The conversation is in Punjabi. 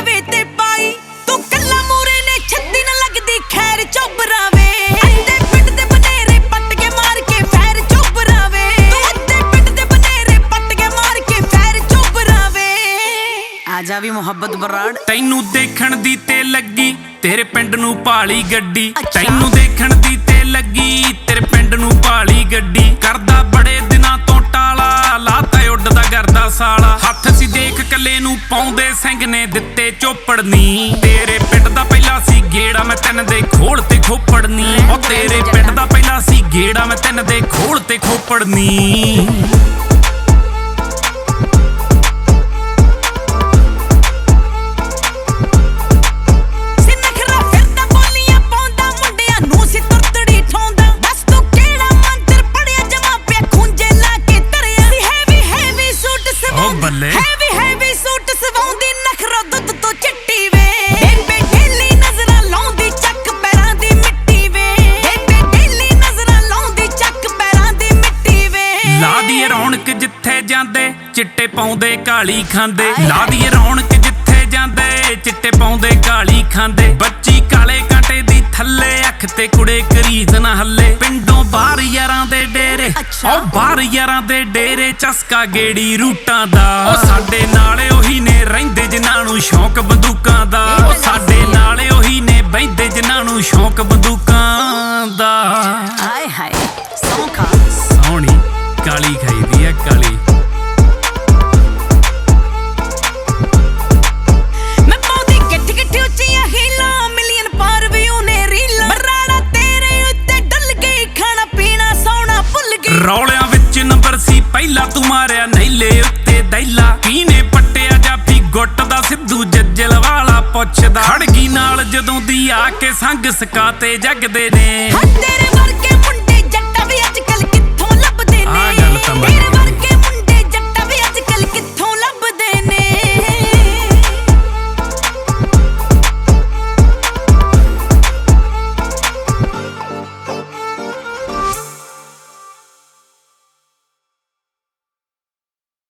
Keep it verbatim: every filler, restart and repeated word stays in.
ਵੇ ਤੇ ਪਾਈ ਤੂੰ ਕੱਲਾ ਮੂਰੇ ਨੇ ਛੱਤੀ ਨਾ ਲੱਗਦੀ ਖੈਰ ਚੋਬਰਾ ਵੇ ਅੱਧੇ ਪਿੰਡ ਦੇ ਬਨੇਰੇ ਪੱਟ ਕੇ ਮਾਰ ਕੇ ਫੈਰ ਚੋਬਰਾ ਵੇ ਤੂੰ ਅੱਧੇ ਪਿੰਡ ਦੇ ਬਨੇਰੇ ਪੱਟ ਕੇ ਮਾਰ ਕੇ ਫੈਰ ਚੋਬਰਾ ਵੇ ਆ ਜਾ ਵੀ ਮੁਹੱਬਤ ਬਰਾੜ ਤੈਨੂੰ ਦੇਖਣ ਦੀ ਤੇ ਲੱਗੀ ਤੇਰੇ ਪਿੰਡ ਨੂੰ ਭਾਲੀ ਗੱਡੀ ਤੈਨੂੰ ਦੇਖਣ ਦੀ ਤੇ ਲੱਗੀ ਤੇਰੇ ਪਿੰਡ ਨੂੰ ਭਾਲੀ ਗੱਡੀ ਕਰਦਾ ਬੜੇ ਦਿਨਾਂ ਤੋਂ ਟਾਲਾ ਲਾਤਾ ਉੱਡਦਾ ਕਰਦਾ ਸਾਲਾ ਹੱਥ ਸੀ ਦੇਖ ਕੱਲੇ ਨੂੰ ਪਾਉਂਦੇ ਸਿੰਘ ਨੇ ਦਿੱਤੇ ਚੋਪੜਨੀ ਤੇਰੇ ਪਿੰਡ ਦਾ ਪਹਿਲਾ ਸੀ ਗੇੜਾ ਮੈਂ ਤੈਨ ਦੇ ਖੋਲ ਤੇ ਖੋਪੜਨੀ ਉਹ ਤੇਰੇ ਪਿੰਡ ਦਾ ਪਹਿਲਾ ਸੀ ਗੇੜਾ ਮੈਂ ਤੈਨ ਦੇ ਖੋਲ ਤੇ ਖੋਪੜਨੀ ਹੈਵੀ ਹੈਵੀ ਸੂਟ ਸਵਾਉਂਦੀ ਨਖਰਾ ਦੁੱਧ ਤੋਂ ਚਿੱਟੀ ਵੇ ਬੇਬੇ ਢੇਲੀ ਨਜ਼ਰਾਂ ਲਾਉਂਦੀ ਚੱਕ ਪੈਰਾਂ ਦੀ ਮਿੱਟੀ ਵੇ ਬੇਬੇ ਢੇਲੀ ਨਜ਼ਰਾਂ ਲਾਉਂਦੀ ਚੱਕ ਪੈਰਾਂ ਦੀ ਮਿੱਟੀ ਵੇ ਲਾ ਦੀਏ ਰੌਣਕ ਜਿੱਥੇ ਜਾਂਦੇ ਚਿੱਟੇ ਪਾਉਂਦੇ ਕਾਲੀ ਖਾਂਦੇ ਲਾ ਦੀਏ ਰੌਣਕ ਜਿੱਥੇ ਜਾਂਦੇ ਚਿੱਟੇ ਪਾਉਂਦੇ ਕਾਲੀ ਖਾਂਦੇ ਬੱਚੀ ਕਾਲੇ ਕਾਂਟੇ ਦੀ ਥੱਲੇ ਅੱਖ ਤੇ ਕੁੜੇ ਕਰੀਜ਼ ਨਾ ਹੱਲੇ ਪਿੰਡੋਂ ਬਾਹਰ ਯਾਰਾਂ ਦੇ ਡੇਰੇ ਉਹ ਬਾਹਰ ਯਾਰਾਂ ਦੇ ਡੇਰੇ ਚਸਕਾ ਗੇੜੀ ਰੂਟਾਂ ਦਾ ਉਹ ਸਾਡੇ ਨਾਲੇ ਉਹੀ ਨੇ ਰਹਿੰਦੇ ਜਿਨ੍ਹਾਂ ਨੂੰ ਸ਼ੌਂਕ ਬੰਦੂਕਾਂ ਦਾ ਉਹ ਸਾਡੇ ਨਾਲੇ ਉਹੀ ਨੇ ਬਹਿੰਦੇ ਜਿਨ੍ਹਾਂ ਨੂੰ ਸ਼ੌਂਕ ਬੰਦੂਕਾਂ ਦਾ ਹਾਏ ਹਾਏ ਸੌਂਖਾ ਸੋਹਣੀ ਕਾਲੀ ਖਾਈਦੀ ਐ ਕਾਲੀ ਰੌਲਿਆਂ ਵਿੱਚ ਨੰਬਰ ਸੀ ਪਹਿਲਾ ਤੂੰ ਮਾਰਿਆ ਨੈਲੇ ਉੱਤੇ ਦੈਲਾ ਕੀਨੇ ਪੱਟਿਆ ਜਾਫੀ ਗੁੱਟ ਦਾ ਸਿੱਧੂ ਜੱਜਲ ਵਾਲਾ ਪੁੱਛਦਾ ਖੜਗੀ ਨਾਲ ਜਦੋਂ ਦੀ ਆ ਕੇ ਸੰਗ ਸਕਾ ਤੇ ਜਗਦੇ ਨੇ